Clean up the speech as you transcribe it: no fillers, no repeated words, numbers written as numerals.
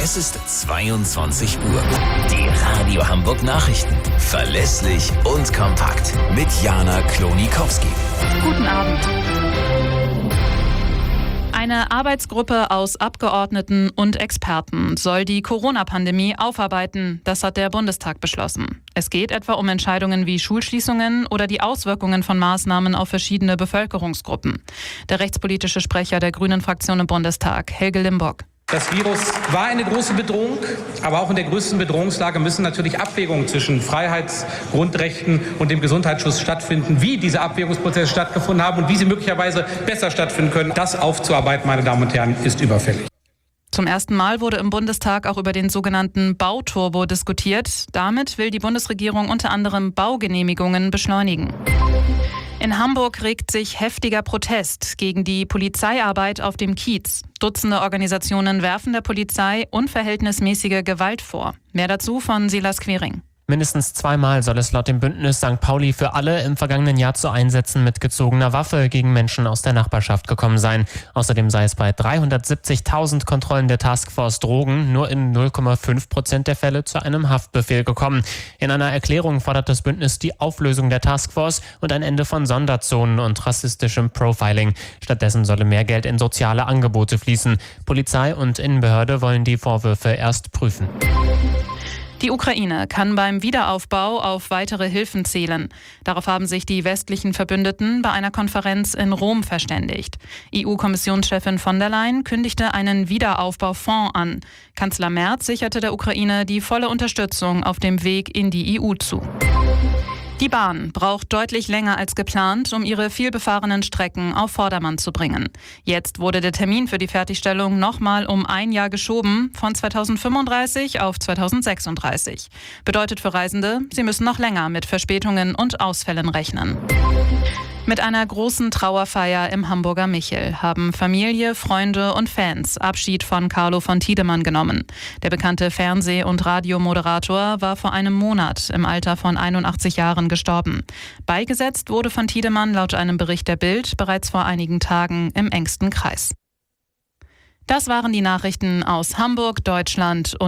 Es ist 22 Uhr. Die Radio Hamburg Nachrichten. Verlässlich und kompakt. Mit Jana Klonikowski. Guten Abend. Eine Arbeitsgruppe aus Abgeordneten und Experten soll die Corona-Pandemie aufarbeiten. Das hat der Bundestag beschlossen. Es geht etwa um Entscheidungen wie Schulschließungen oder die Auswirkungen von Maßnahmen auf verschiedene Bevölkerungsgruppen. Der rechtspolitische Sprecher der Grünen-Fraktion im Bundestag, Helge Limburg. Das Virus war eine große Bedrohung, aber auch in der größten Bedrohungslage müssen natürlich Abwägungen zwischen Freiheitsgrundrechten und dem Gesundheitsschutz stattfinden. Wie diese Abwägungsprozesse stattgefunden haben und wie sie möglicherweise besser stattfinden können, das aufzuarbeiten, meine Damen und Herren, ist überfällig. Zum ersten Mal wurde im Bundestag auch über den sogenannten Bauturbo diskutiert. Damit will die Bundesregierung unter anderem Baugenehmigungen beschleunigen. In Hamburg regt sich heftiger Protest gegen die Polizeiarbeit auf dem Kiez. Dutzende Organisationen werfen der Polizei unverhältnismäßige Gewalt vor. Mehr dazu von Silas Quering. Mindestens zweimal soll es laut dem Bündnis St. Pauli für alle im vergangenen Jahr zu Einsätzen mit gezogener Waffe gegen Menschen aus der Nachbarschaft gekommen sein. Außerdem sei es bei 370.000 Kontrollen der Taskforce Drogen nur in 0,5% der Fälle zu einem Haftbefehl gekommen. In einer Erklärung fordert das Bündnis die Auflösung der Taskforce und ein Ende von Sonderzonen und rassistischem Profiling. Stattdessen solle mehr Geld in soziale Angebote fließen. Polizei und Innenbehörde wollen die Vorwürfe erst prüfen. Die Ukraine kann beim Wiederaufbau auf weitere Hilfen zählen. Darauf haben sich die westlichen Verbündeten bei einer Konferenz in Rom verständigt. EU-Kommissionschefin von der Leyen kündigte einen Wiederaufbaufonds an. Kanzler Merz sicherte der Ukraine die volle Unterstützung auf dem Weg in die EU zu. Die Bahn braucht deutlich länger als geplant, um ihre vielbefahrenen Strecken auf Vordermann zu bringen. Jetzt wurde der Termin für die Fertigstellung nochmal um ein Jahr geschoben, von 2035 auf 2036. Bedeutet für Reisende, sie müssen noch länger mit Verspätungen und Ausfällen rechnen. Mit einer großen Trauerfeier im Hamburger Michel haben Familie, Freunde und Fans Abschied von Carlo von Tiedemann genommen. Der bekannte Fernseh- und Radiomoderator war vor einem Monat im Alter von 81 Jahren gestorben. Beigesetzt wurde von Tiedemann laut einem Bericht der Bild bereits vor einigen Tagen im engsten Kreis. Das waren die Nachrichten aus Hamburg, Deutschland und